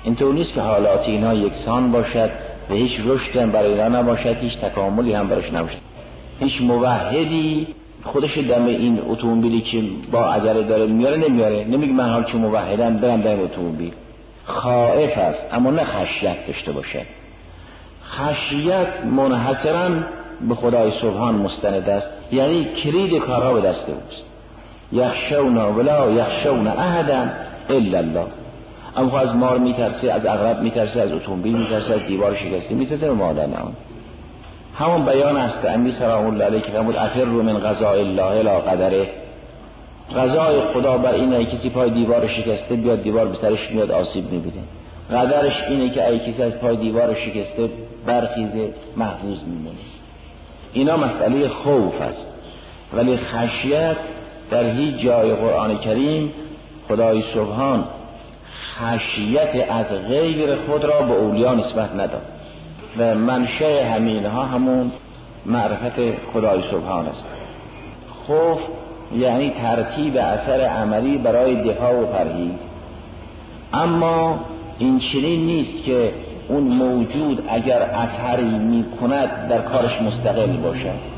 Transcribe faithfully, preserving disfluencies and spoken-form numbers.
اینطور نیست که حالات اینا یکسان باشد و هیچ رشدی هم برای اینا نباشد، هیچ تکاملی هم برایش نباشد. هیچ موحدی خودش دم این اتومبیلی که با عجله داره میاره نمیاره، نمیگه من حال که موحدم برم دم اتومبیل. خائف است اما نه خشیت داشته باشد. خشیت منحصراً به خدای سبحان مستند است، یعنی کلید کارها به دست اوست. یخشون ولا یخشون احدا الا الله. اما از مار میترسه، از عقرب میترسه، از اتومبیل میترسه، از دیوار شکسته میترسه به مادر نه. همون بیان است که امیر سلام الله علیه که فرمود افر رو من قضاء الله لا قدره. قضای خدا بر اینه کسی پای دیوار شکسته بیاد دیوار به سرش میاد آسیب میبینه. قدرش اینه که ای کسی از پای دیوار شکسته برخیزه محفوظ میمونه. اینا مسئله خوف است. ولی خشیت در هیچ جای قرآن کریم خدای سبحان خشیت از غیر خود را به اولیاء نسبت نداد و منشأ همینها همون معرفت خدای سبحان است. خوف یعنی ترتیب اثر عملی برای دفاع و پرهیز. اما این چنین نیست که اون موجود اگر اثری می کند در کارش مستقل باشد.